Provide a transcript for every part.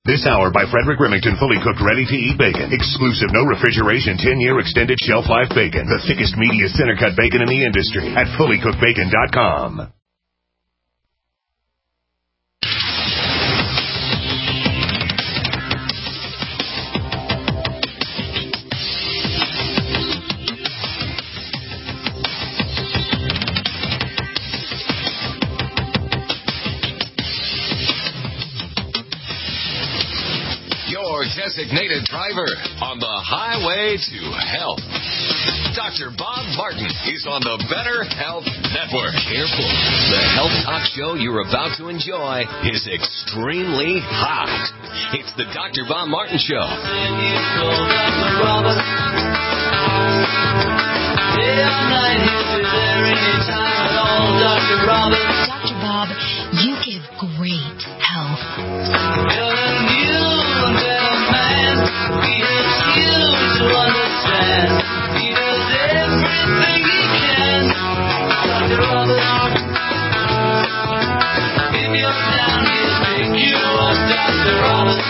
This hour by Frederick Remington, fully cooked, ready-to-eat bacon. Exclusive, no refrigeration, 10-year extended shelf life bacon. The thickest, meatiest center-cut bacon in the industry at fullycookedbacon.com. Designated driver on the highway to health. Dr. Bob Martin is on the Better Health Network. Careful. The health talk show you're about to enjoy is extremely hot. It's the Dr. Bob Martin Show. Dr. Bob, you give great health. To understand, he does everything he can. Dr. Roberts, if you're down, he'll pick you up. Dr. Roberts,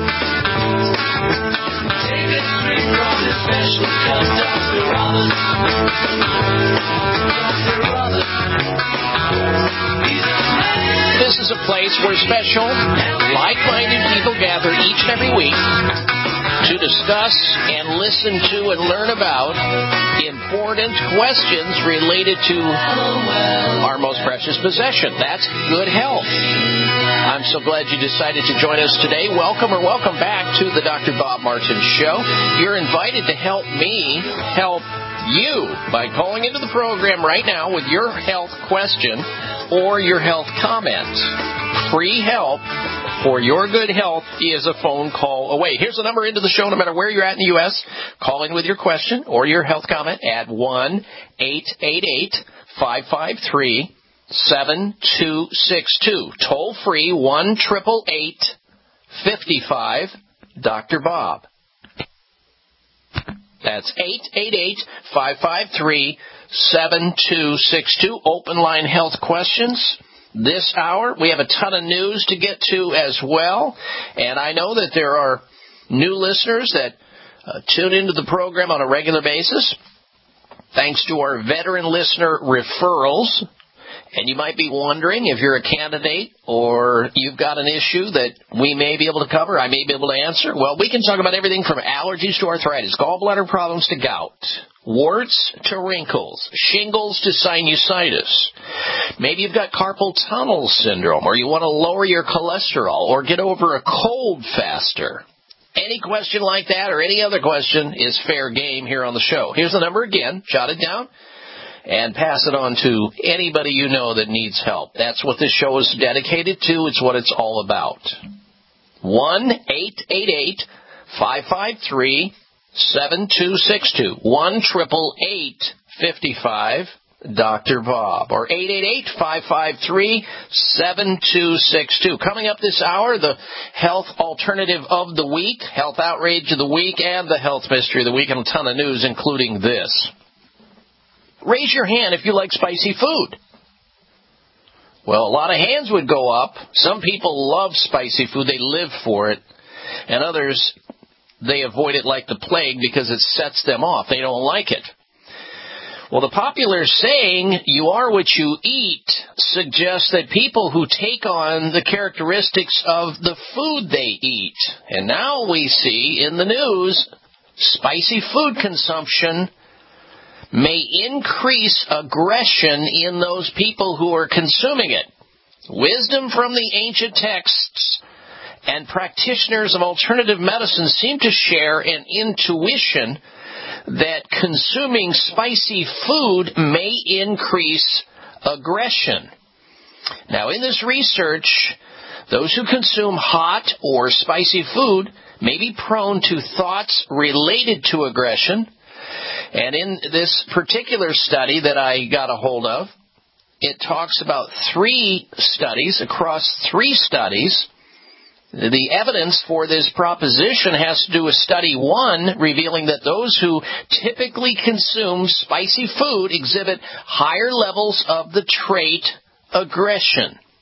take a drink from the special cup. Dr. Roberts, Dr. Roberts, he's a man. This is a place where special, like-minded people gather each and every week to discuss and listen to and learn about important questions related to our most precious possession. That's good health. I'm so glad you decided to join us today. Welcome or welcome back to the Dr. Bob Martin Show. You're invited to help me help you by calling into the program right now with your health question or your health comment. Free help for your good health is a phone call away. Here's the number into the show, no matter where you're at in the U.S. Call in with your question or your health comment at 1-888-553-7262. Toll free, 1-888-55-Dr. Bob. That's 888-553-7262. Open line health questions. This hour, we have a ton of news to get to as well, and I know that there are new listeners that tune into the program on a regular basis, thanks to our veteran listener referrals. And you might be wondering if you're a candidate or you've got an issue that we may be able to cover, I may be able to answer. Well, we can talk about everything from allergies to arthritis, gallbladder problems to gout, warts to wrinkles, shingles to sinusitis. Maybe you've got carpal tunnel syndrome, or you want to lower your cholesterol or get over a cold faster. Any question like that or any other question is fair game here on the show. Here's the number again. Jot it down and pass it on to anybody you know that needs help. That's what this show is dedicated to. It's what it's all about. 1-888-553-7262. 1-888-55-Dr. Bob. Or 888-553-7262. Coming up this hour, the health alternative of the week, health outrage of the week, and the health mystery of the week, and a ton of news, including this. Raise your hand if you like spicy food. Well, a lot of hands would go up. Some people love spicy food. They live for it. And others, they avoid it like the plague because it sets them off. They don't like it. Well, the popular saying, you are what you eat, suggests that people who take on the characteristics of the food they eat. And now we see in the news, spicy food consumption may increase aggression in those people who are consuming it. Wisdom from the ancient texts and practitioners of alternative medicine seem to share an intuition that consuming spicy food may increase aggression. Now, in this research, those who consume hot or spicy food may be prone to thoughts related to aggression. And in this particular study that I got a hold of, it talks about 3 studies, across 3 studies. The evidence for this proposition has to do with study 1, revealing that those who typically consume spicy food exhibit higher levels of the trait aggression.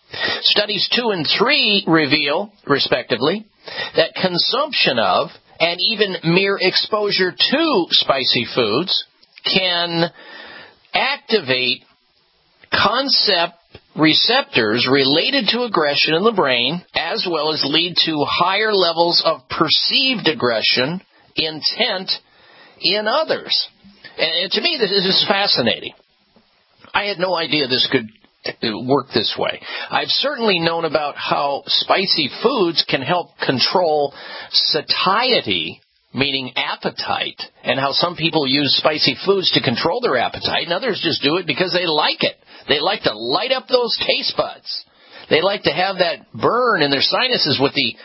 Studies 2 and 3 reveal, respectively, that consumption of and even mere exposure to spicy foods can activate concept receptors related to aggression in the brain, as well as lead to higher levels of perceived aggression, intent in others. And to me, this is fascinating. I had no idea this could work this way. I've certainly known about how spicy foods can help control satiety, meaning appetite, and how some people use spicy foods to control their appetite, and others just do it because they like it. They like to light up those taste buds. They like to have that burn in their sinuses with the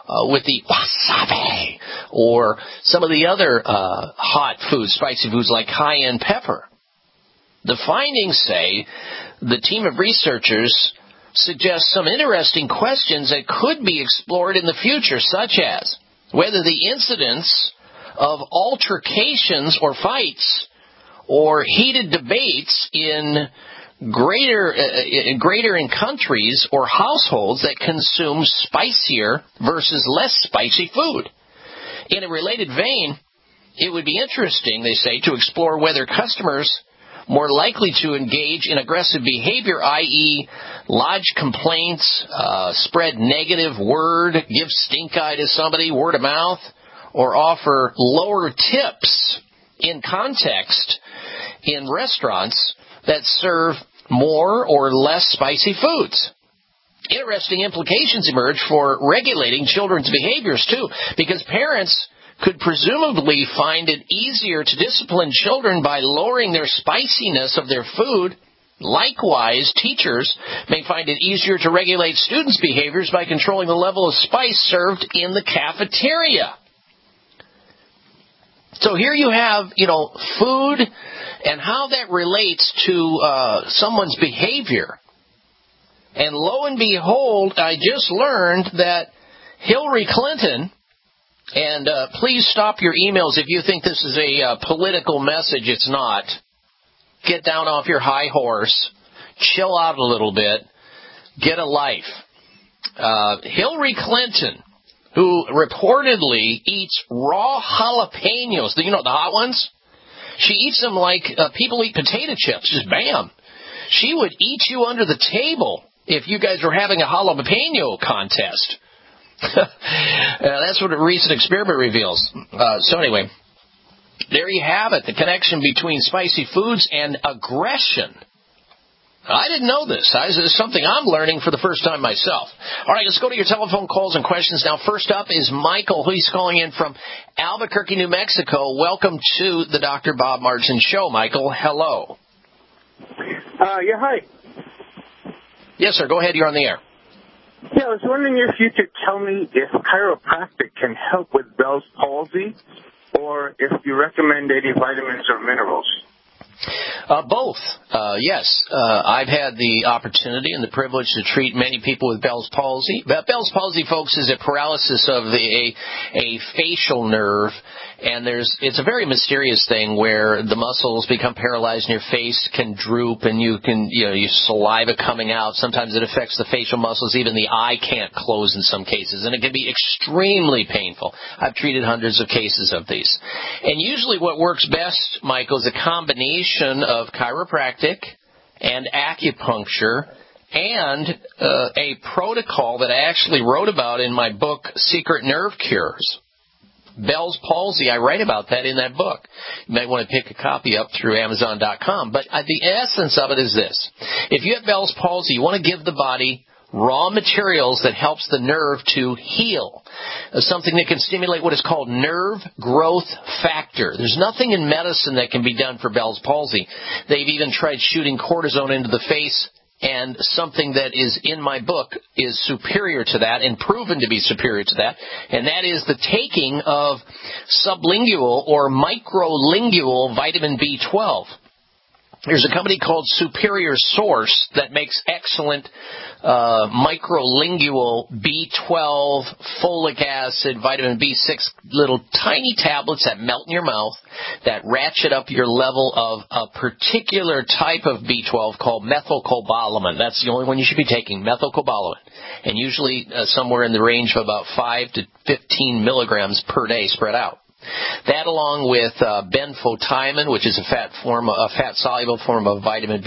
wasabi or some of the other hot foods, spicy foods like cayenne pepper. The findings say the team of researchers suggest some interesting questions that could be explored in the future, such as whether the incidence of altercations or fights or heated debates in greater in countries or households that consume spicier versus less spicy food. In a related vein, it would be interesting, they say, to explore whether customers more likely to engage in aggressive behavior, i.e. lodge complaints, spread negative word, give stink eye to somebody, word of mouth, or offer lower tips in context in restaurants that serve more or less spicy foods. Interesting implications emerge for regulating children's behaviors, too, because parents could presumably find it easier to discipline children by lowering their spiciness of their food. Likewise, teachers may find it easier to regulate students' behaviors by controlling the level of spice served in the cafeteria. So here you have, food and how that relates to someone's behavior. And lo and behold, I just learned that Hillary Clinton, and please stop your emails if you think this is a political message. It's not. Get down off your high horse. Chill out a little bit. Get a life. Hillary Clinton, who reportedly eats raw jalapenos, the hot ones? She eats them like people eat potato chips, just bam. She would eat you under the table if you guys were having a jalapeno contest. That's what a recent experiment reveals. So anyway, there you have it, the connection between spicy foods and aggression. I didn't know this. This is something I'm learning for the first time myself. All right, let's go to your telephone calls and questions now. First up is Michael. He's calling in from Albuquerque, New Mexico. Welcome to the Dr. Bob Martin Show, Michael. Hello. Yeah, hi. Yes, sir. Go ahead. You're on the air. Yeah, I was wondering if you could tell me if chiropractic can help with Bell's palsy or if you recommend any vitamins or minerals. Both. Yes. I've had the opportunity and the privilege to treat many people with Bell's palsy. Bell's palsy, folks, is a paralysis of a facial nerve, and it's a very mysterious thing where the muscles become paralyzed and your face can droop and your saliva coming out. Sometimes it affects the facial muscles. Even the eye can't close in some cases, and it can be extremely painful. I've treated hundreds of cases of these. And usually what works best, Michael, is a combination of chiropractic and acupuncture and a protocol that I actually wrote about in my book, Secret Nerve Cures. Bell's palsy, I write about that in that book. You might want to pick a copy up through Amazon.com. But the essence of it is this. If you have Bell's palsy, you want to give the body raw materials that helps the nerve to heal. Something that can stimulate what is called nerve growth factor. There's nothing in medicine that can be done for Bell's palsy. They've even tried shooting cortisone into the face, and something that is in my book is superior to that and proven to be superior to that, and that is the taking of sublingual or microlingual vitamin B12. There's a company called Superior Source that makes excellent microlingual B12, folic acid, vitamin B6, little tiny tablets that melt in your mouth that ratchet up your level of a particular type of B12 called methylcobalamin. That's the only one you should be taking, methylcobalamin. And usually somewhere in the range of about 5 to 15 milligrams per day spread out. That, along with benfotiamine, which is a fat-soluble form of vitamin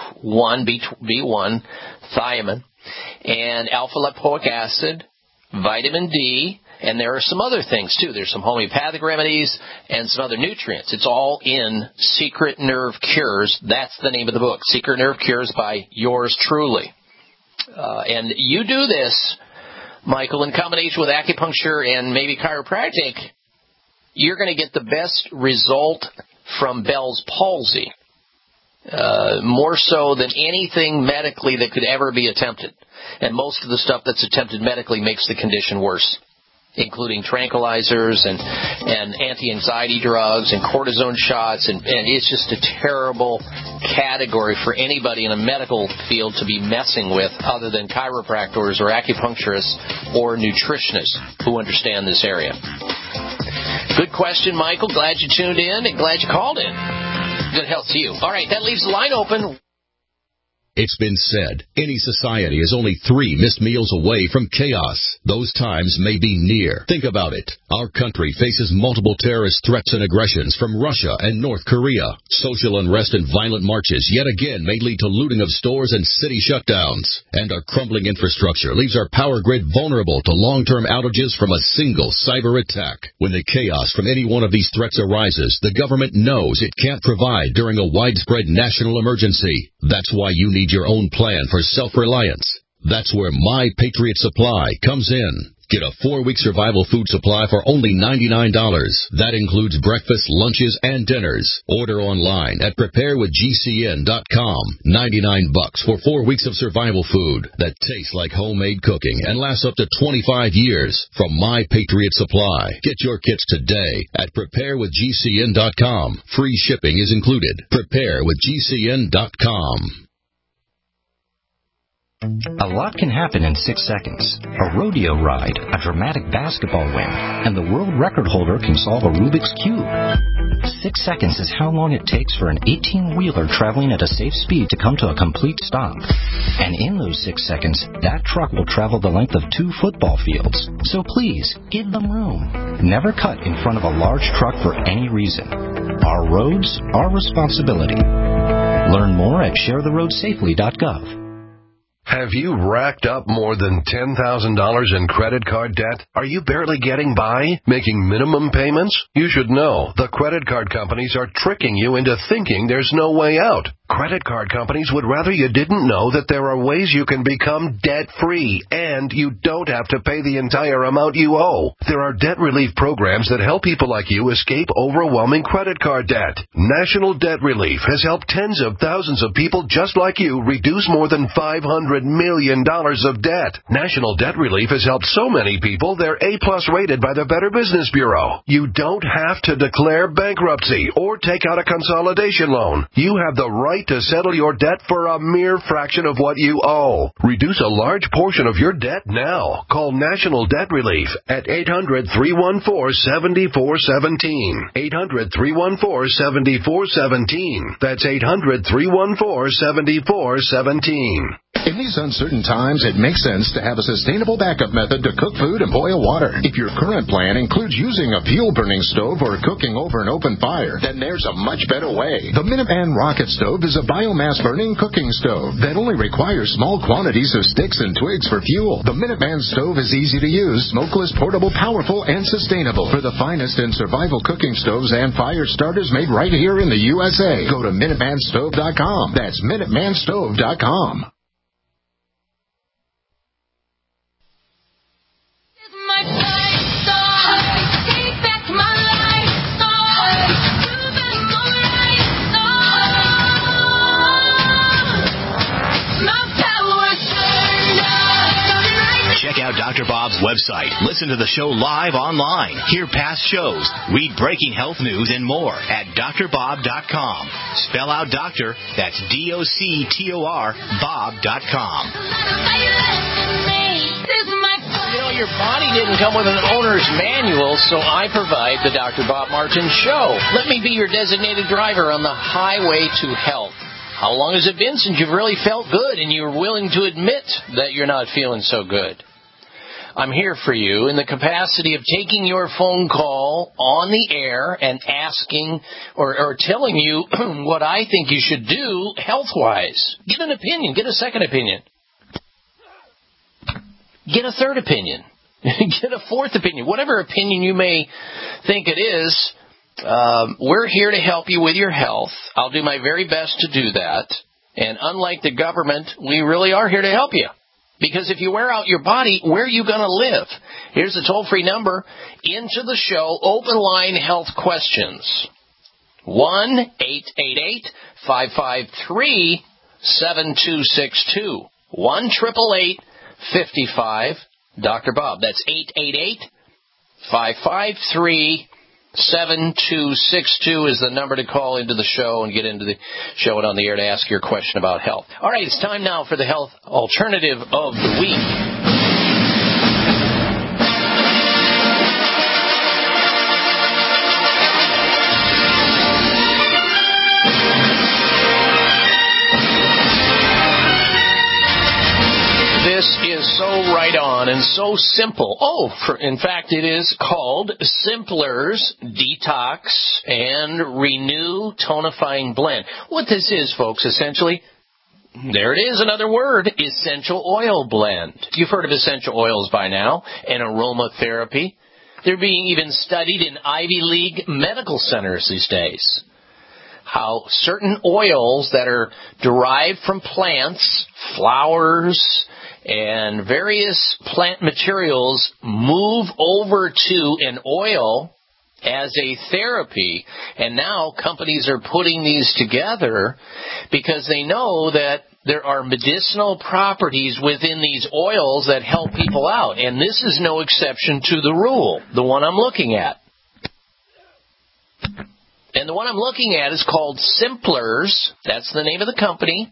B1, thiamine, and alpha-lipoic acid, vitamin D, and there are some other things, too. There's some homeopathic remedies and some other nutrients. It's all in Secret Nerve Cures. That's the name of the book, Secret Nerve Cures by yours truly. And you do this, Michael, in combination with acupuncture and maybe chiropractic, you're going to get the best result from Bell's palsy, more so than anything medically that could ever be attempted. And most of the stuff that's attempted medically makes the condition worse, including tranquilizers and anti-anxiety drugs and cortisone shots. And it's just a terrible category for anybody in a medical field to be messing with other than chiropractors or acupuncturists or nutritionists who understand this area. Good question, Michael. Glad you tuned in and glad you called in. Good health to you. All right, that leaves the line open. It's been said, any society is only 3 missed meals away from chaos. Those times may be near. Think about it. Our country faces multiple terrorist threats and aggressions from Russia and North Korea. Social unrest and violent marches yet again may lead to looting of stores and city shutdowns. And our crumbling infrastructure leaves our power grid vulnerable to long-term outages from a single cyber attack. When the chaos from any one of these threats arises, the government knows it can't provide during a widespread national emergency. That's why you need your own plan for self-reliance. That's where My Patriot Supply comes in. Get a 4-week survival food supply for only $99. That includes breakfast, lunches, and dinners. Order online at preparewithgcn.com. $99 for 4 weeks of survival food that tastes like homemade cooking and lasts up to 25 years from My Patriot Supply. Get your kits today at preparewithgcn.com. Free shipping is included. Preparewithgcn.com. A lot can happen in 6 seconds. A rodeo ride, a dramatic basketball win, and the world record holder can solve a Rubik's Cube. 6 seconds is how long it takes for an 18-wheeler traveling at a safe speed to come to a complete stop. And in those 6 seconds, that truck will travel the length of 2 football fields. So please, give them room. Never cut in front of a large truck for any reason. Our roads, our responsibility. Learn more at sharetheroadsafely.gov. Have you racked up more than $10,000 in credit card debt? Are you barely getting by, making minimum payments? You should know the credit card companies are tricking you into thinking there's no way out. Credit card companies would rather you didn't know that there are ways you can become debt-free, and you don't have to pay the entire amount you owe. There are debt relief programs that help people like you escape overwhelming credit card debt. National Debt Relief has helped tens of thousands of people just like you reduce more than $500 million of debt. National Debt Relief has helped so many people they're A-plus rated by the Better Business Bureau. You don't have to declare bankruptcy or take out a consolidation loan. You have the right to settle your debt for a mere fraction of what you owe. Reduce a large portion of your debt now. Call National Debt Relief at 800-314-7417. 800-314-7417. That's 800-314-7417. In these uncertain times, it makes sense to have a sustainable backup method to cook food and boil water. If your current plan includes using a fuel-burning stove or cooking over an open fire, then there's a much better way. The Minuteman Rocket Stove is a biomass-burning cooking stove that only requires small quantities of sticks and twigs for fuel. The Minuteman Stove is easy to use, smokeless, portable, powerful, and sustainable. For the finest in survival cooking stoves and fire starters made right here in the USA, go to MinutemanStove.com. That's MinutemanStove.com. Check out Dr. Bob's website, listen to the show live online, hear past shows, read breaking health news, and more at drbob.com. Spell out doctor, that's DOCTOR, Bob.com. You know, your body didn't come with an owner's manual, so I provide the Dr. Bob Martin Show. Let me be your designated driver on the highway to health. How long has it been since you've really felt good and you're willing to admit that you're not feeling so good? I'm here for you in the capacity of taking your phone call on the air and asking or telling you what I think you should do health-wise. Get an opinion. Get a second opinion. Get a third opinion. Get a fourth opinion. Whatever opinion you may think it is, we're here to help you with your health. I'll do my very best to do that. And unlike the government, we really are here to help you. Because if you wear out your body, where are you going to live? Here's the toll-free number into the show, open line health questions. 1-888-553-7262. 1-888-55 Dr. Bob. That's 888-553-7262 is the number to call into the show and get into the show and on the air to ask your question about health. All right, it's time now for the health alternative of the week. This is so right on and so simple. In fact, it is called Simplers Detox and Renew Tonifying Blend. What this is, folks, essentially, there it is, another word, essential oil blend. You've heard of essential oils by now, and aromatherapy. They're being even studied in Ivy League medical centers these days. How certain oils that are derived from plants, flowers, and various plant materials move over to an oil as a therapy. And now companies are putting these together because they know that there are medicinal properties within these oils that help people out. And this is no exception to the rule, the one I'm looking at. And the one I'm looking at is called Simplers. That's the name of the company.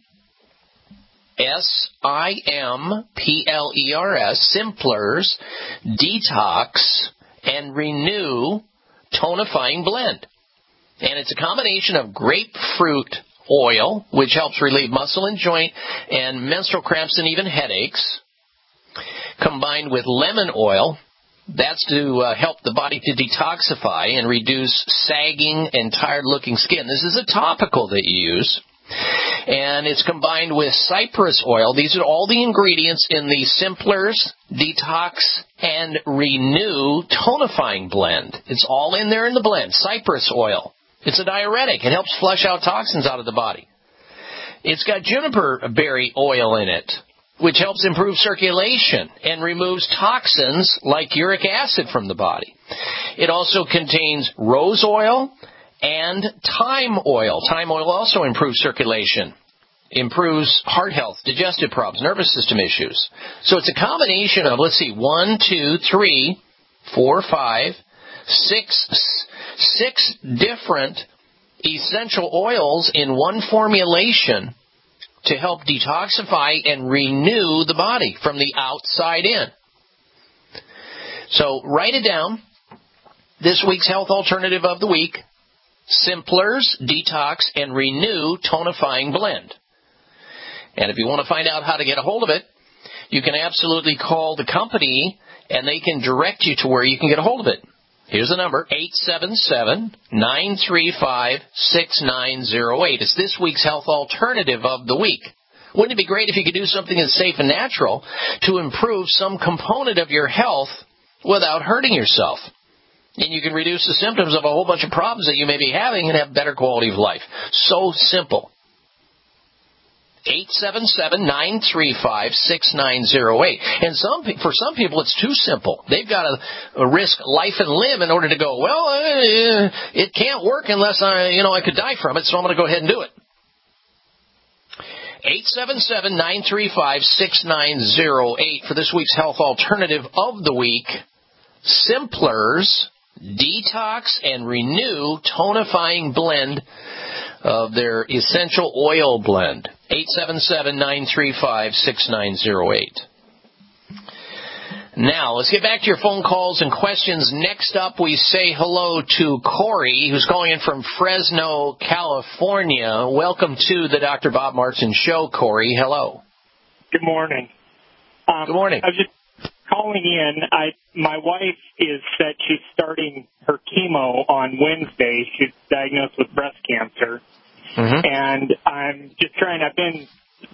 Simplers, Simplers Detox and Renew Tonifying Blend. And it's a combination of grapefruit oil, which helps relieve muscle and joint and menstrual cramps and even headaches, combined with lemon oil. That's to help the body to detoxify and reduce sagging and tired-looking skin. This is a topical that you use. And it's combined with cypress oil. These are all the ingredients in the Simplers Detox and Renew Tonifying Blend. It's all in there in the blend. Cypress oil. It's a diuretic. It helps flush out toxins out of the body. It's got juniper berry oil in it, which helps improve circulation and removes toxins like uric acid from the body. It also contains rose oil and thyme oil. Thyme oil also improves circulation, improves heart health, digestive problems, nervous system issues. So it's a combination of, 6 different essential oils in one formulation to help detoxify and renew the body from the outside in. So write it down. This week's health alternative of the week, Simplers Detox and Renew Tonifying Blend. And if you want to find out how to get a hold of it, you can absolutely call the company and they can direct you to where you can get a hold of it. Here's the number, 877-935-6908. It's this week's health alternative of the week. Wouldn't it be great if you could do something that's safe and natural to improve some component of your health without hurting yourself? And you can reduce the symptoms of a whole bunch of problems that you may be having and have better quality of life. So simple. 877-935-6908. And for some people, it's too simple. They've got to risk life and limb in order to go, it can't work unless I could die from it, so I'm going to go ahead and do it. 877-935-6908 for this week's health alternative of the week. Simplers Detox and Renew Tonifying Blend of their Essential Oil Blend. 877-935-6908. Now, let's get back to your phone calls and questions. Next up, we say hello to Corey, who's calling in from Fresno, California. Welcome to the Dr. Bob Martin Show, Corey. Hello. Good morning. Good morning. I was just calling in. My wife is said she's starting her chemo on Wednesday. She's diagnosed with breast cancer. Mm-hmm. And I've been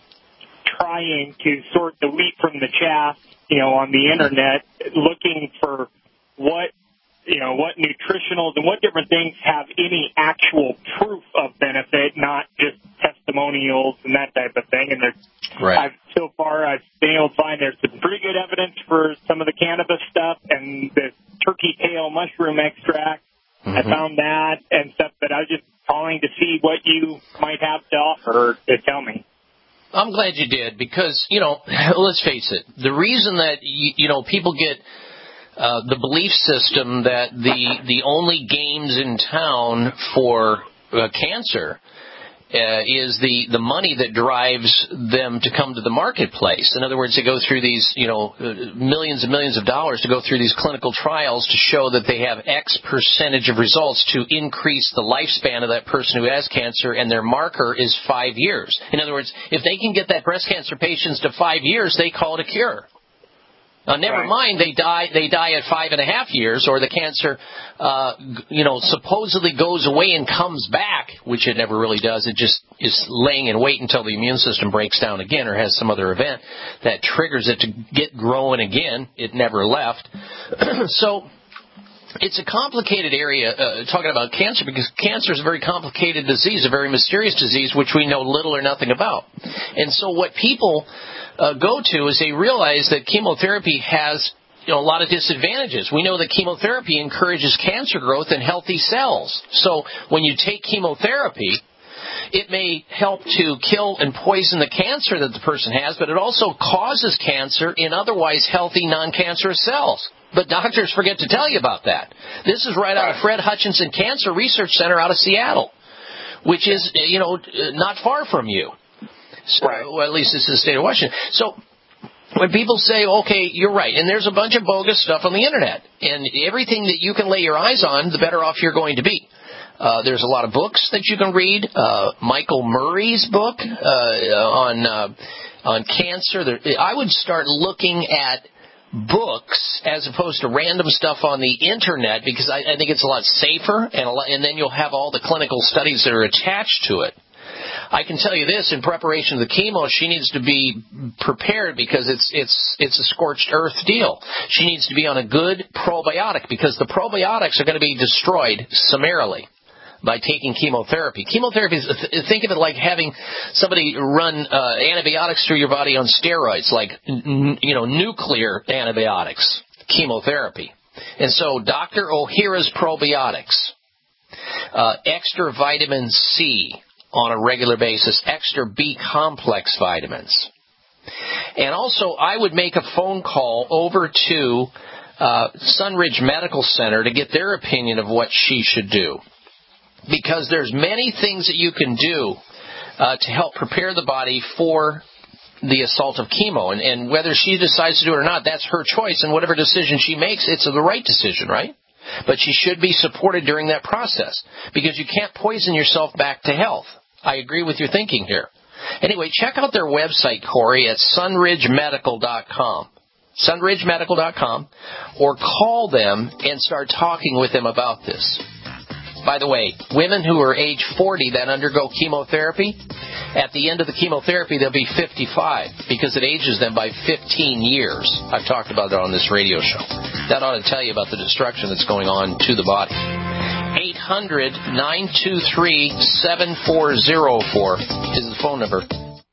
trying to sort the wheat from the chaff, on the internet, looking for what nutritionals and what different things have any actual proof of benefit, not just testimonials and that type of thing. And I've been able to find there's some pretty good evidence for some of the cannabis stuff and the turkey tail mushroom extract. Mm-hmm. I found that and stuff, but I was just calling to see what you might have to offer to tell me. I'm glad you did because, let's face it, the reason that, people get the belief system that the only games in town for cancer is the money that drives them to come to the marketplace. In other words, they go through these, millions and millions of dollars to go through these clinical trials to show that they have X percentage of results to increase the lifespan of that person who has cancer, and their marker is 5 years. In other words, if they can get that breast cancer patients to 5 years, they call it a cure. Never mind, they die at 5.5 years, or the cancer, supposedly goes away and comes back, which it never really does. It just is laying in wait until the immune system breaks down again or has some other event that triggers it to get growing again. It never left. So it's a complicated area, talking about cancer, because cancer is a very complicated disease, a very mysterious disease, which we know little or nothing about. And so what people go to is they realize that chemotherapy has a lot of disadvantages. We know that chemotherapy encourages cancer growth in healthy cells. So when you take chemotherapy, it may help to kill and poison the cancer that the person has, but it also causes cancer in otherwise healthy non-cancerous cells. But doctors forget to tell you about that. This is right out of Fred Hutchinson Cancer Research Center out of Seattle, which is, not far from you. So, well, at least this is the state of Washington. So when people say, okay, you're right, and there's a bunch of bogus stuff on the Internet, and everything that you can lay your eyes on, the better off you're going to be. There's a lot of books that you can read. Michael Murray's book on cancer. I would start looking at books as opposed to random stuff on the Internet, because I think it's a lot safer, and then you'll have all the clinical studies that are attached to it. I can tell you this, in preparation of the chemo, she needs to be prepared because it's a scorched earth deal. She needs to be on a good probiotic because the probiotics are going to be destroyed summarily by taking chemotherapy. Chemotherapy is, think of it like having somebody run antibiotics through your body on steroids, like nuclear antibiotics, chemotherapy. And so Dr. Ohhira's probiotics, extra vitamin C on a regular basis, extra B complex vitamins. And also, I would make a phone call over to Sunridge Medical Center to get their opinion of what she should do. Because there's many things that you can do to help prepare the body for the assault of chemo. And whether she decides to do it or not, that's her choice. And whatever decision she makes, it's the right decision, right? But she should be supported during that process, because you can't poison yourself back to health. I agree with your thinking here. Anyway, check out their website, Corey, at sunridgemedical.com. sunridgemedical.com, or call them and start talking with them about this. By the way, women who are age 40 that undergo chemotherapy, at the end of the chemotherapy, they'll be 55 because it ages them by 15 years. I've talked about that on this radio show. That ought to tell you about the destruction that's going on to the body. 800-923-7404 is the phone number.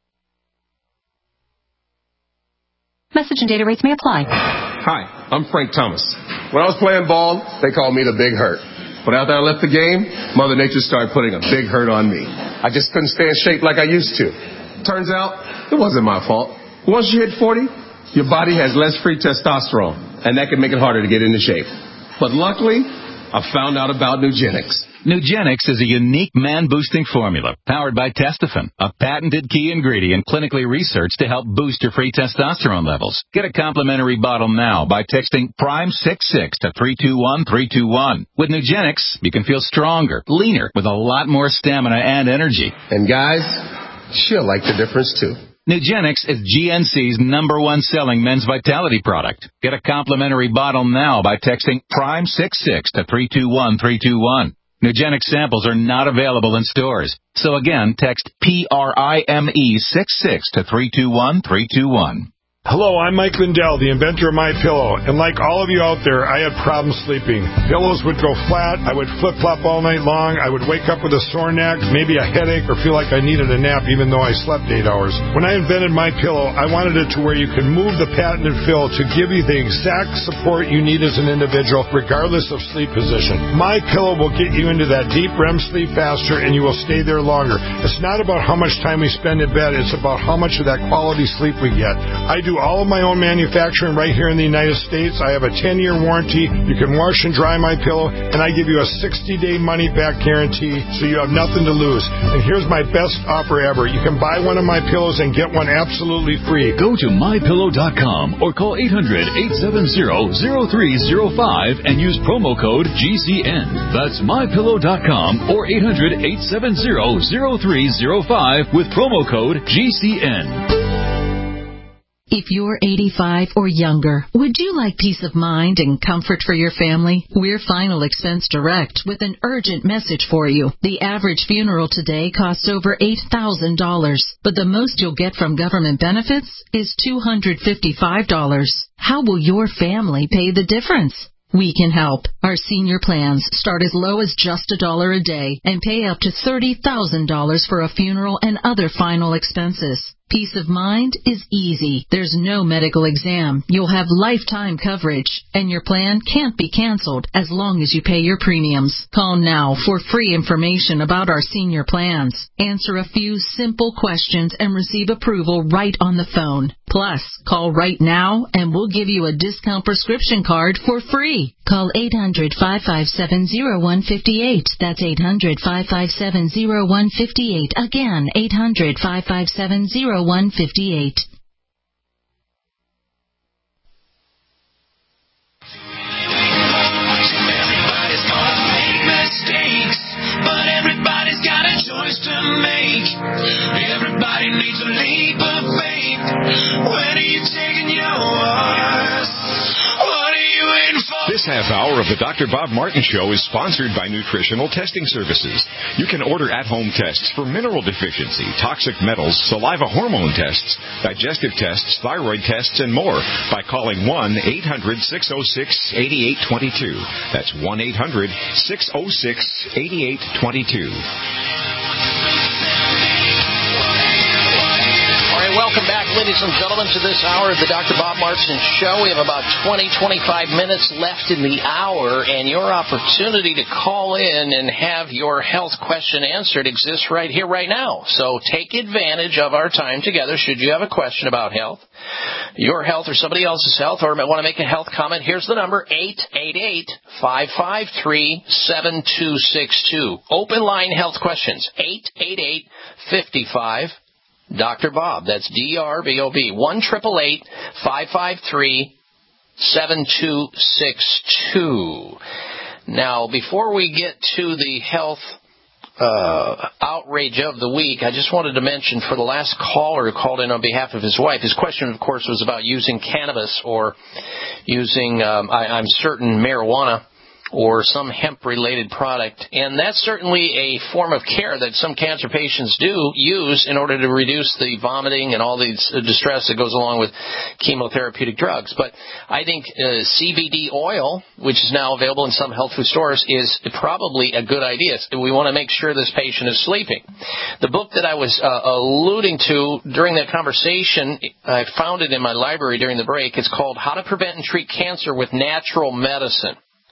Message and data rates may apply. Hi, I'm Frank Thomas. When I was playing ball, they called me the Big Hurt. But after I left the game, Mother Nature started putting a big hurt on me. I just couldn't stay in shape like I used to. Turns out, it wasn't my fault. Once you hit 40, your body has less free testosterone, and that can make it harder to get into shape. But luckily, I found out about Nugenix. Nugenix is a unique man-boosting formula powered by Testofen, a patented key ingredient clinically researched to help boost your free testosterone levels. Get a complimentary bottle now by texting PRIME66 to 321321. With Nugenix, you can feel stronger, leaner, with a lot more stamina and energy. And guys, she'll like the difference too. Nugenix is GNC's #1 selling men's vitality product. Get a complimentary bottle now by texting PRIME66 to 321321. Nugenix samples are not available in stores. So again, text PRIME66 to 321321. Hello, I'm Mike Lindell, the inventor of MyPillow, and like all of you out there, I had problems sleeping. Pillows would go flat, I would flip-flop all night long, I would wake up with a sore neck, maybe a headache, or feel like I needed a nap even though I slept 8 hours. When I invented MyPillow, I wanted it to where you can move the patented fill to give you the exact support you need as an individual, regardless of sleep position. MyPillow will get you into that deep REM sleep faster, and you will stay there longer. It's not about how much time we spend in bed, it's about how much of that quality sleep we get. I do all of my own manufacturing right here in the United States. I have a 10-year warranty. You can wash and dry my pillow, and I give you a 60-day money-back guarantee, so you have nothing to lose. And here's my best offer ever. You can buy one of my pillows and get one absolutely free. Go to MyPillow.com or call 800-870-0305 and use promo code GCN. That's MyPillow.com or 800-870-0305 with promo code GCN. If you're 85 or younger, would you like peace of mind and comfort for your family? We're Final Expense Direct with an urgent message for you. The average funeral today costs over $8,000, but the most you'll get from government benefits is $255. How will your family pay the difference? We can help. Our senior plans start as low as just $1 a day and pay up to $30,000 for a funeral and other final expenses. Peace of mind is easy. There's no medical exam. You'll have lifetime coverage, and your plan can't be canceled as long as you pay your premiums. Call now for free information about our senior plans. Answer a few simple questions and receive approval right on the phone. Plus, call right now and we'll give you a discount prescription card for free. Call 800-557-0158. That's 800-557-0158. Again, 800-557-0158. Everybody's gonna make mistakes, but everybody's got a choice to make. Everybody needs a leap of faith. When are you taking yours? What are you waiting for? This half hour of the Dr. Bob Martin Show is sponsored by Nutritional Testing Services. You can order at-home tests for mineral deficiency, toxic metals, saliva hormone tests, digestive tests, thyroid tests, and more by calling 1-800-606-8822. That's 1-800-606-8822. Welcome back, ladies and gentlemen, to this hour of the Dr. Bob Martin Show. We have about 20-25 minutes left in the hour, and your opportunity to call in and have your health question answered exists right here, right now. So take advantage of our time together should you have a question about health, your health or somebody else's health, or want to make a health comment. Here's the number, 888-553-7262. Open line health questions, 888-55 Dr. Bob. That's D-R-B-O-B. 1-888-553-7262. Now, before we get to the health outrage of the week, I just wanted to mention for the last caller who called in on behalf of his wife, his question, of course, was about using cannabis or using, I'm certain, marijuana or some hemp-related product. And that's certainly a form of care that some cancer patients do use in order to reduce the vomiting and all the distress that goes along with chemotherapeutic drugs. But I think CBD oil, which is now available in some health food stores, is probably a good idea. We want to make sure this patient is sleeping. The book that I was alluding to during that conversation, I found it in my library during the break. It's called How to Prevent and Treat Cancer with Natural Medicine.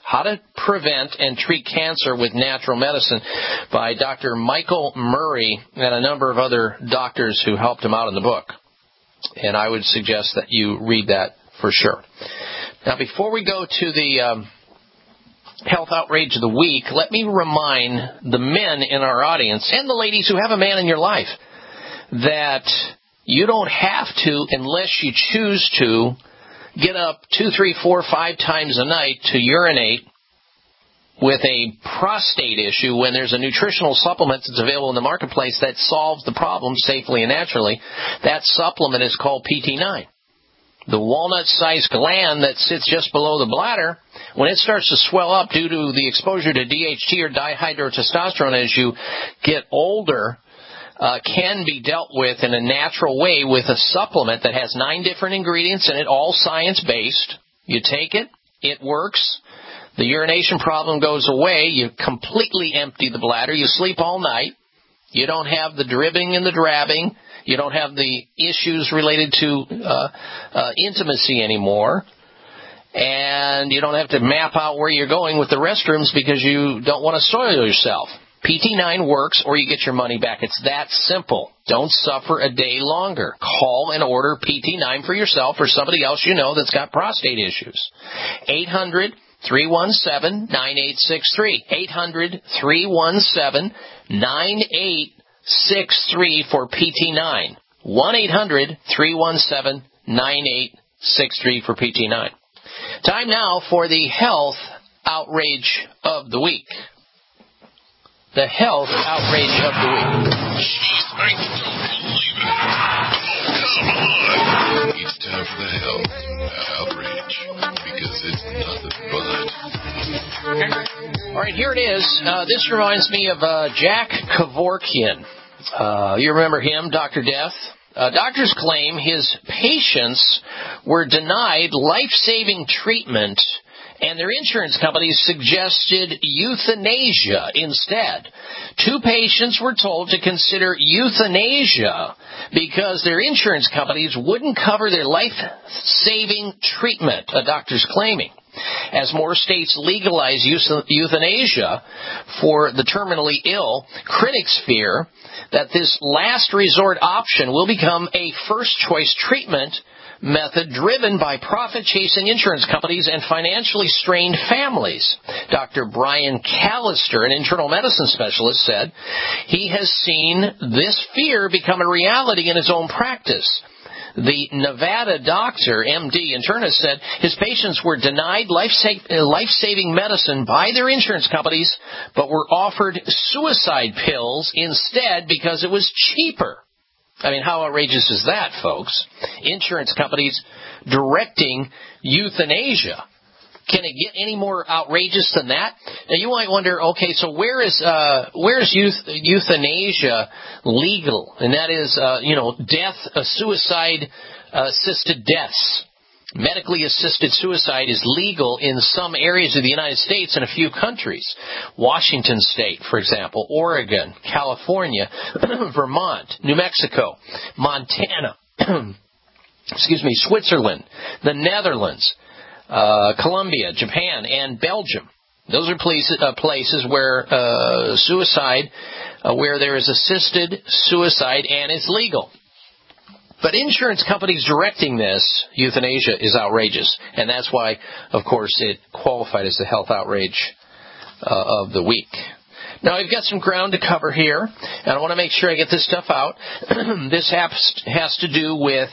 How to Prevent and Treat Cancer with Natural Medicine by Dr. Michael Murray and a number of other doctors who helped him out in the book. And I would suggest that you read that for sure. Now, before we go to the Health Outrage of the Week, let me remind the men in our audience and the ladies who have a man in your life that you don't have to, unless you choose to, get up 2, 3, 4, 5 times a night to urinate with a prostate issue when there's a nutritional supplement that's available in the marketplace that solves the problem safely and naturally. That supplement is called PT9. The walnut-sized gland that sits just below the bladder, when it starts to swell up due to the exposure to DHT or dihydrotestosterone as you get older, can be dealt with in a natural way with a supplement that has 9 different ingredients in it, all science-based. You take it, it works. The urination problem goes away. You completely empty the bladder. You sleep all night. You don't have the dribbing and the drabbing. You don't have the issues related to intimacy anymore. And you don't have to map out where you're going with the restrooms because you don't want to soil yourself. PT9 works or you get your money back. It's that simple. Don't suffer a day longer. Call and order PT9 for yourself or somebody else you know that's got prostate issues. 800-317-9863. 800-317-9863 for PT9. 1-800-317-9863 for PT9. Time now for the Health Outrage of the Week. The Health Outrage of the Week. Jeez, I don't believe it. Oh, come on. It's time for the Health Outrage, because it's nothing but. All right, here it is. This reminds me of Jack Kevorkian. You remember him, Dr. Death? Doctors claim his patients were denied life-saving treatment and their insurance companies suggested euthanasia instead. 2 patients were told to consider euthanasia because their insurance companies wouldn't cover their life-saving treatment, a doctor's claiming. As more states legalize euthanasia for the terminally ill, critics fear that this last resort option will become a first-choice treatment method driven by profit-chasing insurance companies and financially strained families. Dr. Brian Callister, an internal medicine specialist, said he has seen this fear become a reality in his own practice. The Nevada doctor, MD, internist, said his patients were denied life-saving medicine by their insurance companies, but were offered suicide pills instead because it was cheaper. I mean, how outrageous is that, folks? Insurance companies directing euthanasia. Can it get any more outrageous than that? Now, you might wonder, okay, so where is euthanasia legal? And that is, suicide-assisted deaths. Medically assisted suicide is legal in some areas of the United States and a few countries. Washington State, for example, Oregon, California, Vermont, New Mexico, Montana, Switzerland, the Netherlands, Colombia, Japan, and Belgium. Those are places where suicide, where there is assisted suicide and it's legal. But insurance companies directing this euthanasia is outrageous, and that's why, of course, it qualified as the Health Outrage of the Week. Now, I've got some ground to cover here, and I want to make sure I get this stuff out. This has to do with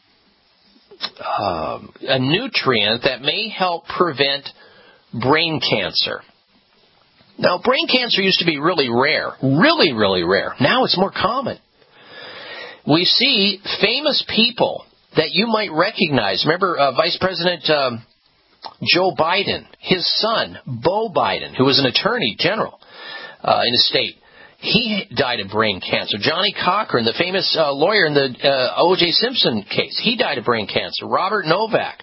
a nutrient that may help prevent brain cancer. Now, brain cancer used to be really rare, really, really rare. Now it's more common. We see famous people that you might recognize. Remember Vice President Joe Biden, his son, Beau Biden, who was an attorney general in his state. He died of brain cancer. Johnny Cochran, the famous lawyer in the O.J. Simpson case, he died of brain cancer. Robert Novak,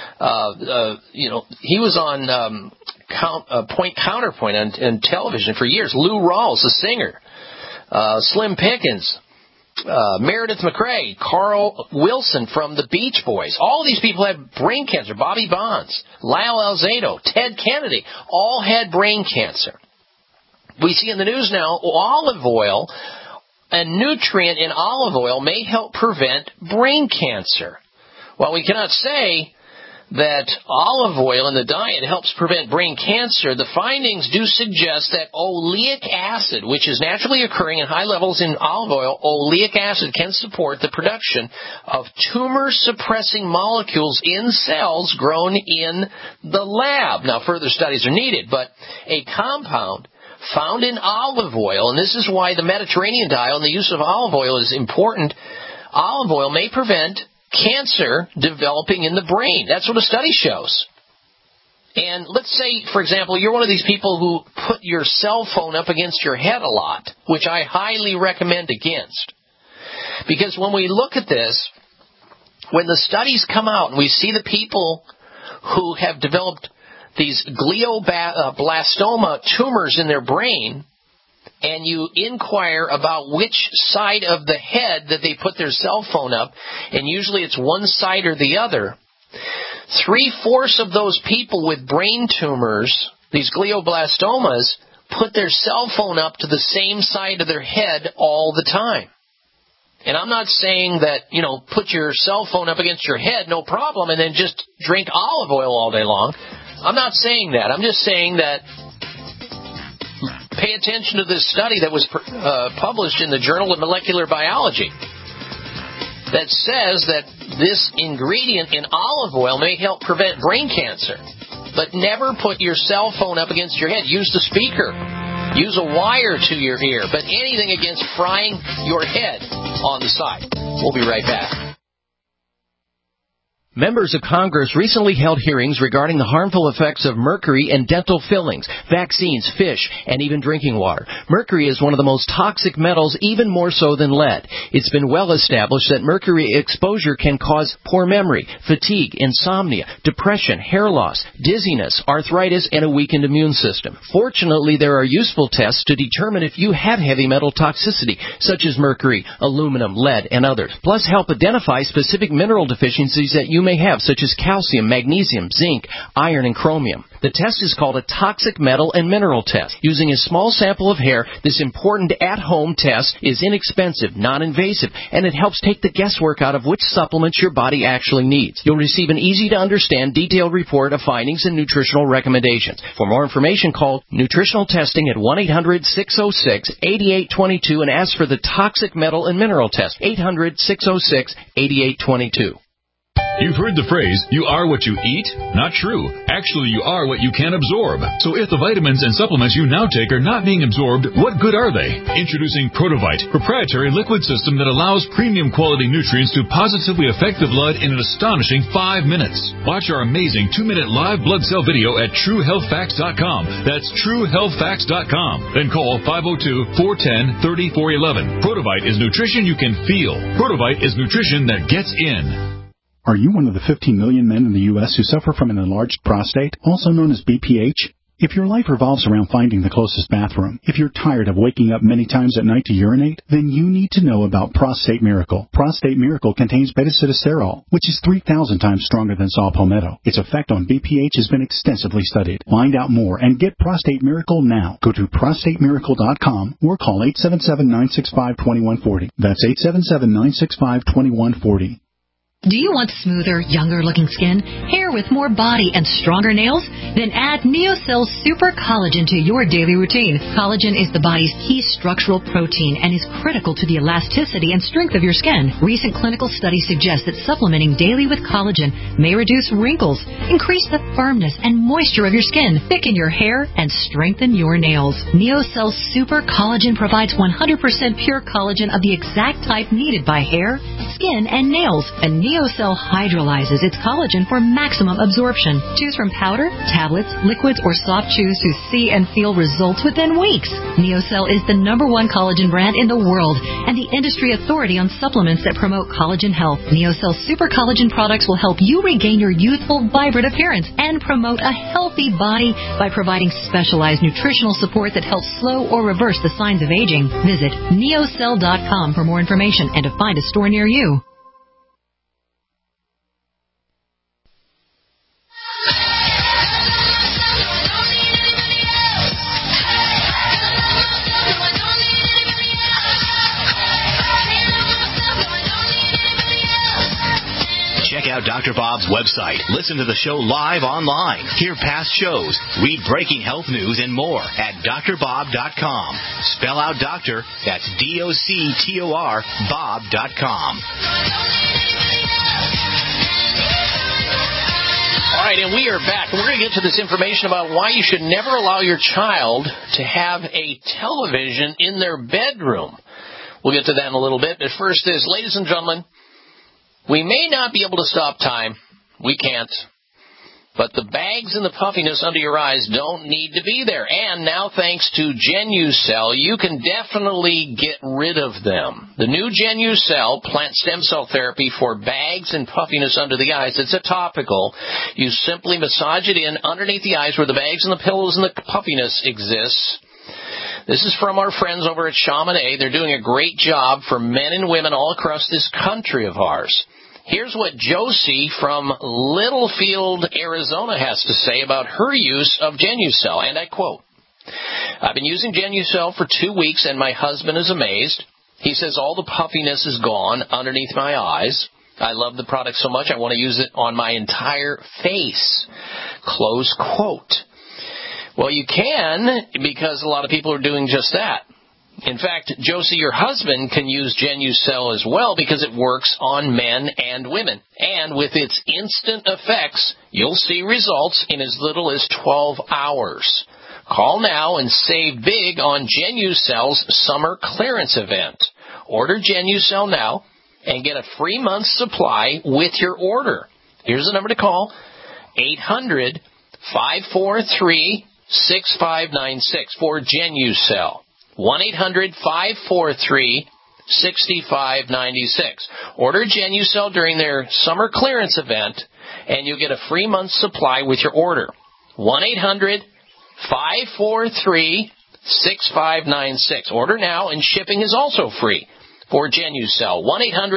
he was on Point Counterpoint on television for years. Lou Rawls, the singer. Slim Pickens. Meredith McRae, Carl Wilson from the Beach Boys. All these people had brain cancer. Bobby Bonds, Lyle Alzado, Ted Kennedy, all had brain cancer. We see in the news now olive oil, a nutrient in olive oil, may help prevent brain cancer. While we cannot say that olive oil in the diet helps prevent brain cancer, the findings do suggest that oleic acid, which is naturally occurring in high levels in olive oil, oleic acid can support the production of tumor-suppressing molecules in cells grown in the lab. Now, further studies are needed, but a compound found in olive oil, and this is why the Mediterranean diet and the use of olive oil is important, olive oil may prevent cancer developing in the brain. That's what a study shows. And let's say, for example, you're one of these people who put your cell phone up against your head a lot, which I highly recommend against. Because when we look at this, when the studies come out and we see the people who have developed these glioblastoma tumors in their brain, and you inquire about which side of the head that they put their cell phone up, and usually it's one side or the other, 3/4 of those people with brain tumors, these glioblastomas, put their cell phone up to the same side of their head all the time. And I'm not saying that, put your cell phone up against your head, no problem, and then just drink olive oil all day long. I'm not saying that. I'm just saying that pay attention to this study that was published in the Journal of Molecular Biology that says that this ingredient in olive oil may help prevent brain cancer. But never put your cell phone up against your head. Use the speaker. Use a wire to your ear. But anything against frying your head on the side. We'll be right back. Members of Congress recently held hearings regarding the harmful effects of mercury in dental fillings, vaccines, fish, and even drinking water. Mercury is one of the most toxic metals, even more so than lead. It's been well established that mercury exposure can cause poor memory, fatigue, insomnia, depression, hair loss, dizziness, arthritis, and a weakened immune system. Fortunately, there are useful tests to determine if you have heavy metal toxicity, such as mercury, aluminum, lead, and others. Plus, help identify specific mineral deficiencies that you may have, such as calcium, magnesium, zinc, iron, and chromium. The test is called a toxic metal and mineral test. Using a small sample of hair, this important at-home test is inexpensive, non-invasive, and it helps take the guesswork out of which supplements your body actually needs. You'll receive an easy-to-understand, detailed report of findings and nutritional recommendations. For more information, call Nutritional Testing at 1-800-606-8822 and ask for the toxic metal and mineral test, 800-606-8822. You've heard the phrase, you are what you eat? Not true. Actually, you are what you can absorb. So if the vitamins and supplements you now take are not being absorbed, what good are they? Introducing Protovite, proprietary liquid system that allows premium quality nutrients to positively affect the blood in an astonishing 5 minutes. Watch our amazing 2-minute live blood cell video at TrueHealthFacts.com. That's TrueHealthFacts.com. Then call 502-410-3411. Protovite is nutrition you can feel. Protovite is nutrition that gets in. Are you one of the 15 million men in the U.S. who suffer from an enlarged prostate, also known as BPH? If your life revolves around finding the closest bathroom, if you're tired of waking up many times at night to urinate, then you need to know about Prostate Miracle. Prostate Miracle contains beta-sitosterol, which is 3,000 times stronger than saw palmetto. Its effect on BPH has been extensively studied. Find out more and get Prostate Miracle now. Go to prostatemiracle.com or call 877-965-2140. That's 877-965-2140. Do you want smoother, younger-looking skin, hair with more body, and stronger nails? Then add Neocell Super Collagen to your daily routine. Collagen is the body's key structural protein and is critical to the elasticity and strength of your skin. Recent clinical studies suggest that supplementing daily with collagen may reduce wrinkles, increase the firmness and moisture of your skin, thicken your hair, and strengthen your nails. Neocell Super Collagen provides 100% pure collagen of the exact type needed by hair, skin, and nails. And NeoCell hydrolyzes its collagen for maximum absorption. Choose from powder, tablets, liquids, or soft chews to see and feel results within weeks. NeoCell is the #1 collagen brand in the world and the industry authority on supplements that promote collagen health. NeoCell Super Collagen products will help you regain your youthful, vibrant appearance and promote a healthy body by providing specialized nutritional support that helps slow or reverse the signs of aging. Visit neocell.com for more information and to find a store near you. Check out Dr. Bob's website. Listen to the show live online. Hear past shows. Read breaking health news and more at drbob.com. Spell out doctor. That's DOCTOR Bob.com. All right, and we are back. We're going to get to this information about why you should never allow your child to have a television in their bedroom. We'll get to that in a little bit. But first is, ladies and gentlemen, we may not be able to stop time. We can't. But the bags and the puffiness under your eyes don't need to be there. And now, thanks to GenuCell, you can definitely get rid of them. The new GenuCell plant stem cell therapy for bags and puffiness under the eyes. It's a topical. You simply massage it in underneath the eyes where the bags and the pillows and the puffiness exists. This is from our friends over at Chamonix. They're doing a great job for men and women all across this country of ours. Here's what Josie from Littlefield, Arizona has to say about her use of GenuCell, and I quote, "I've been using GenuCell for 2 weeks, and my husband is amazed. He says all the puffiness is gone underneath my eyes. I love the product so much I want to use it on my entire face." Close quote. Well, you can, because a lot of people are doing just that. In fact, Josie, your husband can use GenuCell as well because it works on men and women. And with its instant effects, you'll see results in as little as 12 hours. Call now and save big on GenuCell's summer clearance event. Order GenuCell now and get a free month's supply with your order. Here's the number to call, 800-543-6596 for GenuCell. 1-800-543-6596. Order GenuCell during their summer clearance event, and you'll get a free month's supply with your order. 1-800-543-6596. Order now, and shipping is also free for GenuCell.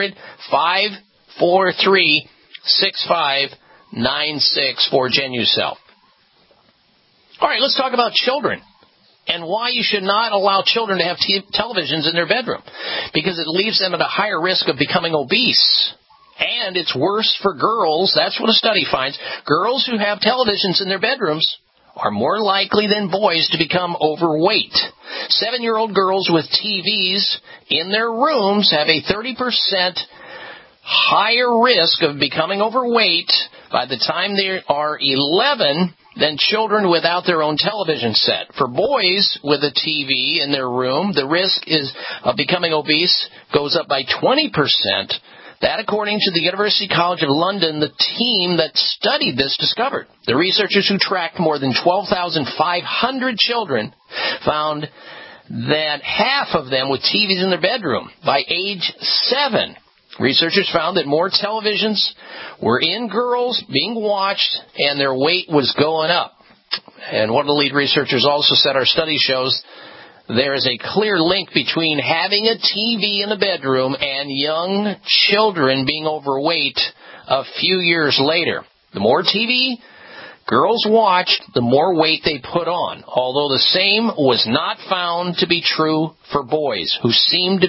1-800-543-6596 for GenuCell. All right, let's talk about children and why you should not allow children to have televisions in their bedroom, because it leaves them at a higher risk of becoming obese. And it's worse for girls. That's what a study finds. Girls who have televisions in their bedrooms are more likely than boys to become overweight. 7-year-old girls with TVs in their rooms have a 30% higher risk of becoming overweight by the time they are 11 than children without their own television set. For boys with a TV in their room, the risk of becoming obese goes up by 20%. That, according to the University College of London, the team that studied this discovered. The researchers who tracked more than 12,500 children found that half of them with TVs in their bedroom by age 7. Researchers found that more televisions were in girls being watched, and their weight was going up. And one of the lead researchers also said our study shows there is a clear link between having a TV in the bedroom and young children being overweight a few years later. The more TV girls watched, the more weight they put on, although the same was not found to be true for boys who seemed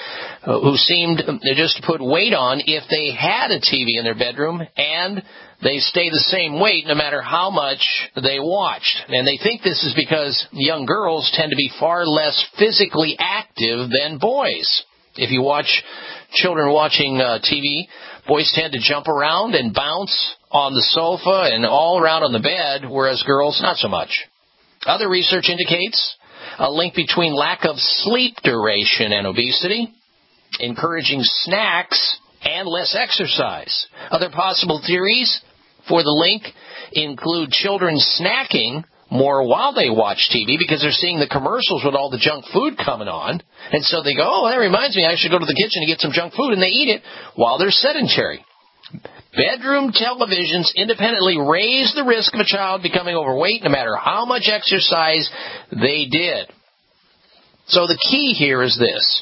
just to put weight on if they had a TV in their bedroom, and they stay the same weight no matter how much they watched. And they think this is because young girls tend to be far less physically active than boys. If you watch children watching TV, boys tend to jump around and bounce on the sofa and all around on the bed, whereas girls, not so much. Other research indicates a link between lack of sleep duration and obesity. Encouraging snacks and less exercise. Other possible theories for the link include children snacking more while they watch TV because they're seeing the commercials with all the junk food coming on. And so they go, oh, that reminds me, I should go to the kitchen to get some junk food, and they eat it while they're sedentary. Bedroom televisions independently raise the risk of a child becoming overweight no matter how much exercise they did. So the key here is this.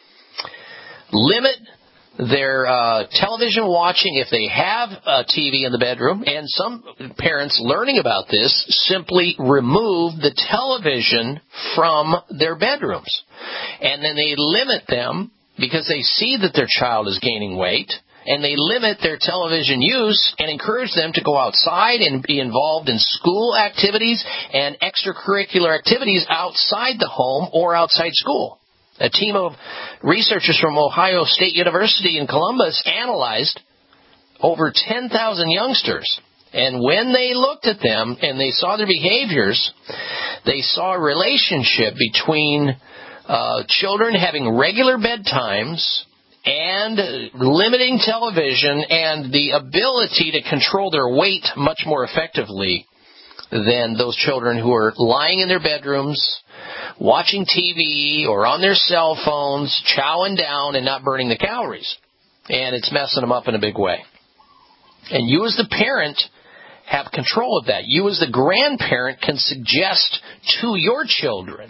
Limit their television watching if they have a TV in the bedroom, and some parents learning about this simply remove the television from their bedrooms. And then they limit them because they see that their child is gaining weight, and they limit their television use and encourage them to go outside and be involved in school activities and extracurricular activities outside the home or outside school. A team of researchers from Ohio State University in Columbus analyzed over 10,000 youngsters. And when they looked at them and they saw their behaviors, they saw a relationship between children having regular bedtimes and limiting television and the ability to control their weight much more effectively than those children who are lying in their bedrooms, watching TV or on their cell phones, chowing down and not burning the calories. And it's messing them up in a big way. And you as the parent have control of that. You as the grandparent can suggest to your children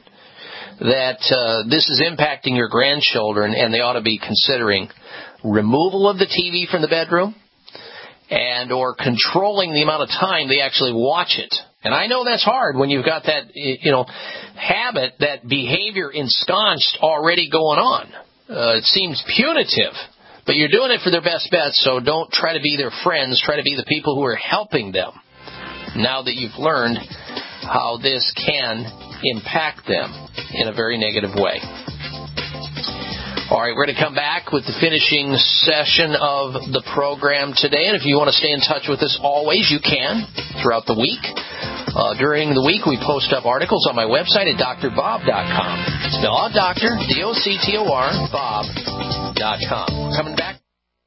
that this is impacting your grandchildren and they ought to be considering removal of the TV from the bedroom and or controlling the amount of time they actually watch it. And I know that's hard when you've got that, habit, that behavior ensconced already going on. It seems punitive, but you're doing it for their best bet, so don't try to be their friends. Try to be the people who are helping them now that you've learned how this can impact them in a very negative way. All right, we're going to come back with the finishing session of the program today. And if you want to stay in touch with us always, you can throughout the week. During the week, we post up articles on my website at drbob.com. Spell out Doctor, D-O-C-T-O-R, Bob.com. Coming back.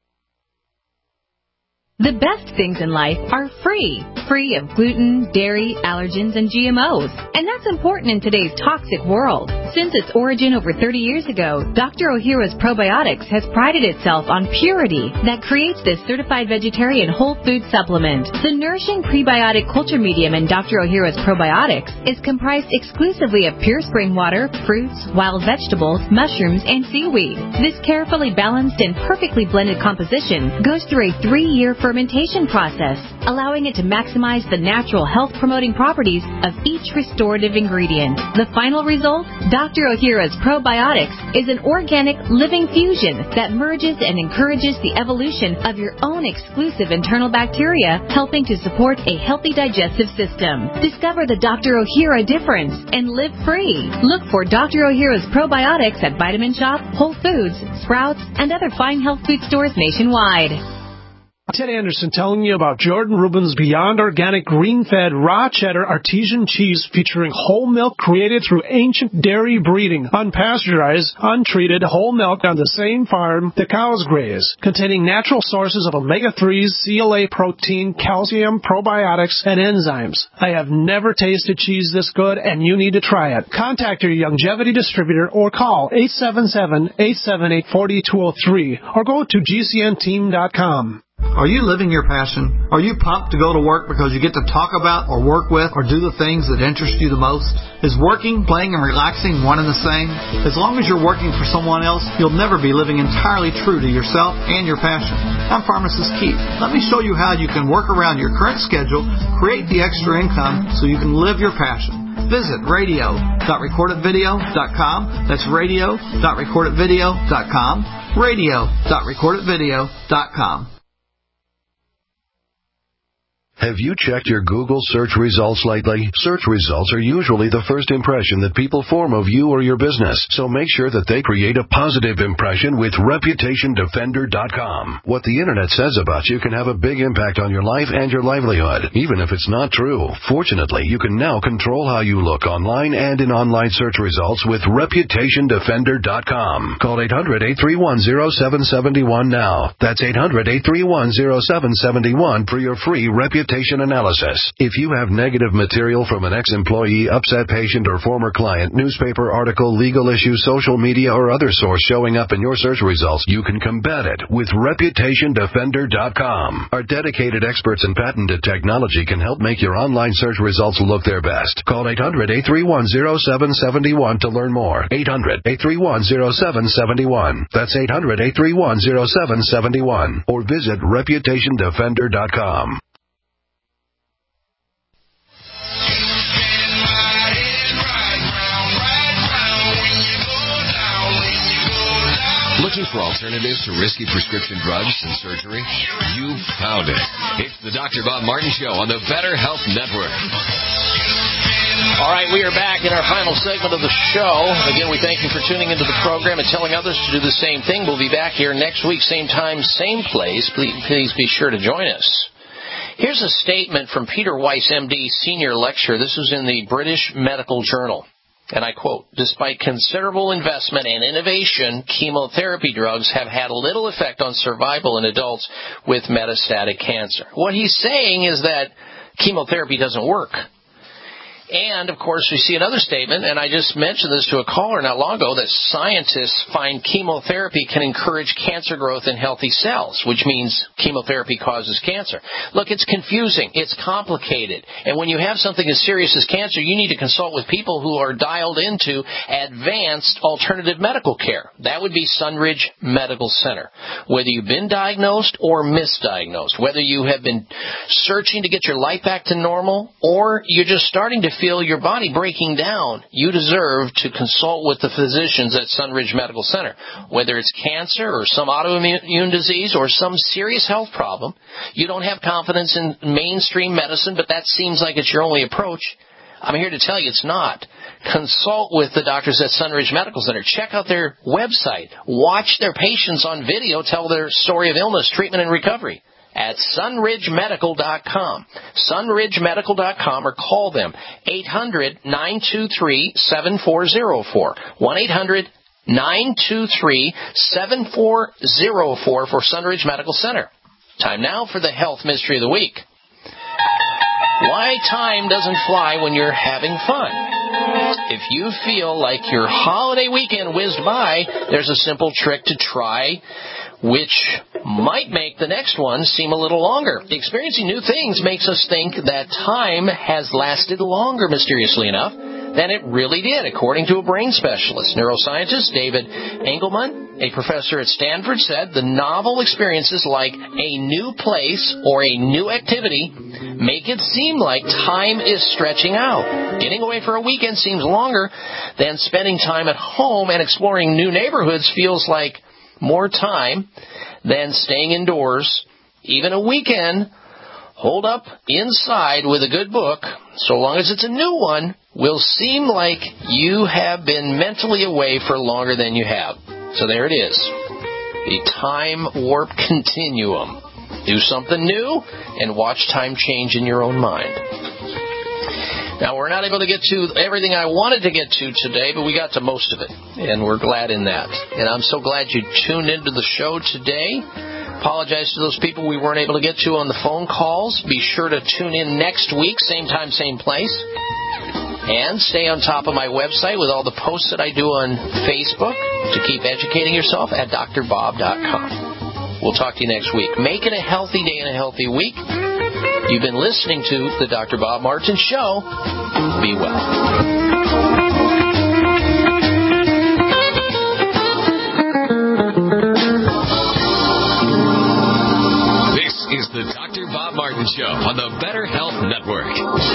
The best things in life are free. Free of gluten, dairy, allergens, and GMOs. And that's important in today's toxic world. Since its origin over 30 years ago, Dr. Ohhira's Probiotics has prided itself on purity that creates this certified vegetarian whole food supplement. The nourishing prebiotic culture medium in Dr. Ohhira's Probiotics is comprised exclusively of pure spring water, fruits, wild vegetables, mushrooms, and seaweed. This carefully balanced and perfectly blended composition goes through a 3-year fermentation process, allowing it to maximize the natural health-promoting properties of each restorative ingredient. The final result? Dr. Ohhira's Probiotics is an organic living fusion that merges and encourages the evolution of your own exclusive internal bacteria, helping to support a healthy digestive system. Discover the Dr. Ohhira difference and live free. Look for Dr. Ohhira's Probiotics at Vitamin Shop, Whole Foods, Sprouts, and other fine health food stores nationwide. Ted Anderson telling you about Jordan Rubin's Beyond Organic Green-Fed Raw Cheddar Artesian Cheese featuring whole milk created through ancient dairy breeding, unpasteurized, untreated whole milk on the same farm the cows graze, containing natural sources of omega-3s, CLA protein, calcium, probiotics, and enzymes. I have never tasted cheese this good, and you need to try it. Contact your Youngevity distributor or call 877-878-4203 or go to gcnteam.com. Are you living your passion? Are you pumped to go to work because you get to talk about or work with or do the things that interest you the most? Is working, playing, and relaxing one and the same? As long as you're working for someone else, you'll never be living entirely true to yourself and your passion. I'm Pharmacist Keith. Let me show you how you can work around your current schedule, create the extra income so you can live your passion. Visit radio.recordedvideo.com. That's radio.recordedvideo.com. radio.recordedvideo.com. Have you checked your Google search results lately? Search results are usually the first impression that people form of you or your business, so make sure that they create a positive impression with ReputationDefender.com. What the internet says about you can have a big impact on your life and your livelihood, even if it's not true. Fortunately, you can now control how you look online and in online search results with ReputationDefender.com. Call 800-831-0771 now. That's 800-831-0771 for your free reputation analysis. If you have negative material from an ex-employee, upset patient, or former client, newspaper article, legal issue, social media, or other source showing up in your search results, you can combat it with ReputationDefender.com. Our dedicated experts in patented technology can help make your online search results look their best. Call 800-831-0771 to learn more. 800-831-0771. That's 800-831-0771. Or visit ReputationDefender.com. Looking for alternatives to risky prescription drugs and surgery? You've found it. It's the Dr. Bob Martin Show on the Better Health Network. All right, we are back in our final segment of the show. Again, we thank you for tuning into the program and telling others to do the same thing. We'll be back here next week, same time, same place. Please be sure to join us. Here's a statement from Peter Weiss, MD, Senior Lecturer. This was in the British Medical Journal. And I quote, "Despite considerable investment and innovation, chemotherapy drugs have had little effect on survival in adults with metastatic cancer." What he's saying is that chemotherapy doesn't work. And, of course, we see another statement, and I just mentioned this to a caller not long ago, that scientists find chemotherapy can encourage cancer growth in healthy cells, which means chemotherapy causes cancer. Look, it's confusing. It's complicated. And when you have something as serious as cancer, you need to consult with people who are dialed into advanced alternative medical care. That would be Sunridge Medical Center. Whether you've been diagnosed or misdiagnosed, whether you have been searching to get your life back to normal, or you're just starting to feel your body breaking down, you deserve to consult with the physicians at Sunridge Medical Center. Whether it's cancer or some autoimmune disease or some serious health problem, you don't have confidence in mainstream medicine, but that seems like it's your only approach. I'm here to tell you it's not. Consult with the doctors at Sunridge Medical Center. Check out their website. Watch their patients on video tell their story of illness, treatment, and recovery at sunridgemedical.com. sunridgemedical.com, or call them 800-923-7404. 1-800-923-7404 for Sunridge Medical Center. Time now for the Health Mystery of the Week. Why time doesn't fly when you're having fun? If you feel like your holiday weekend whizzed by, there's a simple trick to try, which might make the next one seem a little longer. Experiencing new things makes us think that time has lasted longer, mysteriously enough, than it really did, according to a brain specialist. Neuroscientist David Engelman, a professor at Stanford, said the novel experiences like a new place or a new activity make it seem like time is stretching out. Getting away for a weekend seems longer than spending time at home, and exploring new neighborhoods feels like more time than staying indoors. Even a weekend holed up inside with a good book, so long as it's a new one, will seem like you have been mentally away for longer than you have. So there it is. The time warp continuum. Do something new and watch time change in your own mind. Now, we're not able to get to everything I wanted to get to today, but we got to most of it, and we're glad in that. And I'm so glad you tuned into the show today. Apologize to those people we weren't able to get to on the phone calls. Be sure to tune in next week, same time, same place. And stay on top of my website with all the posts that I do on Facebook to keep educating yourself at drbob.com. We'll talk to you next week. Make it a healthy day and a healthy week. You've been listening to the Dr. Bob Martin Show. Be well. This is the Dr. Bob Martin Show on the Better Health Network.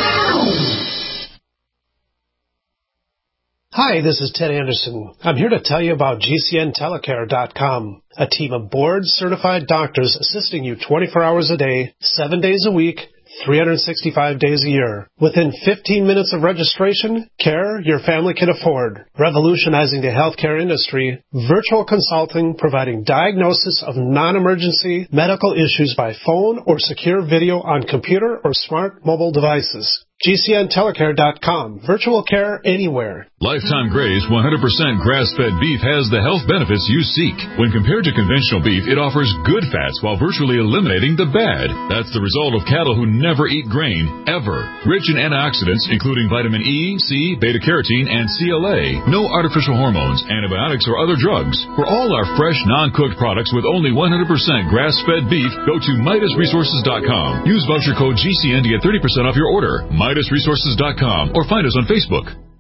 Hi, this is Ted Anderson. I'm here to tell you about GCNtelecare.com, a team of board-certified doctors assisting you 24 hours a day, 7 days a week, 365 days a year. Within 15 minutes of registration, care your family can afford. Revolutionizing the healthcare industry, virtual consulting providing diagnosis of non-emergency medical issues by phone or secure video on computer or smart mobile devices. GCNtelecare.com. Virtual care anywhere. Lifetime Graze 100% grass-fed beef has the health benefits you seek. When compared to conventional beef, it offers good fats while virtually eliminating the bad. That's the result of cattle who never eat grain, ever. Rich in antioxidants, including vitamin E, C, beta-carotene, and CLA. No artificial hormones, antibiotics, or other drugs. For all our fresh, non-cooked products with only 100% grass-fed beef, go to MidasResources.com. Use voucher code GCN to get 30% off your order. MidasResources.com or find us on Facebook.